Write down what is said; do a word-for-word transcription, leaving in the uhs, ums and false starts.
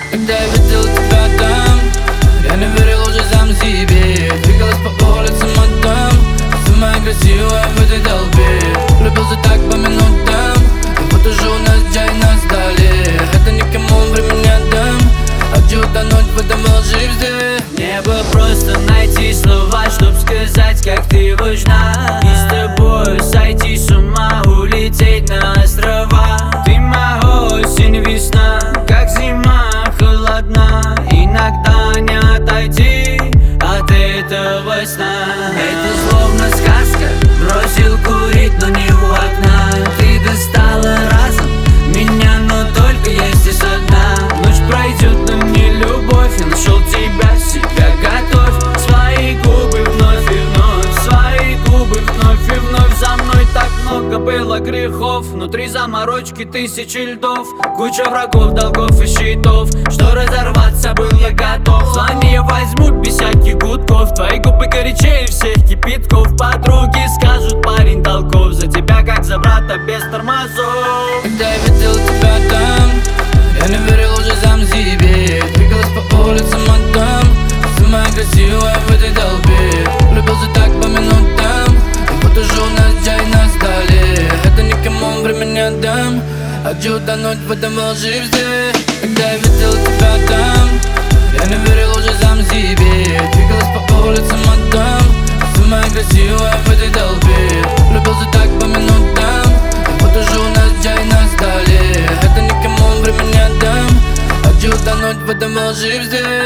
Когда я видел тебя там, я не верил уже сам себе. Двигалась по улицам мадам, самая красивая в этой толпе. Влюбился так по минутам, и вот уже у нас чай на столе. Это никому времени не отдам, хочу утонуть в этом волшебстве. Мне бы просто найти слова, чтоб сказать, как ты важна, и с тобой сойти с ума, улететь на острова. Ты моя осень, весна, как зима холодна. Иногда не отойти от этого сна. Это словно сказка, бросил курить, но не у окна. Ты достала разом меня, но только я здесь одна. Ночь пройдет, но не любовь, я нашел тебя, себя готовь. Свои губы вновь и вновь, свои губы вновь и вновь. За мной так много было грехов, внутри заморочки тысячи льдов. Куча врагов, долгов и щитов, что разорваться был я готов. Звони, я возьму без всяких гудков, твои губы горячее всех кипятков. Подруги скажут, парень толков, за тебя как за брата без тормозов. Когда я видел тебя там, я не верил уже сам себе. Двигалась по улицам мадам, самая красивая в этой толпе. Влюбился так по минутам, и вот уже у нас чай на столе. Это никому времени не отдам, хочу утонуть в этом волшебстве. Когда я видел тебя там, я не верил уже сам себе. Двигалась по улицам мадам, самая красивая в этой толпе. Влюбился так по минутам, и вот уже у нас чай на столе. Это никому времени не отдам, хочу утонуть в этом волшебстве.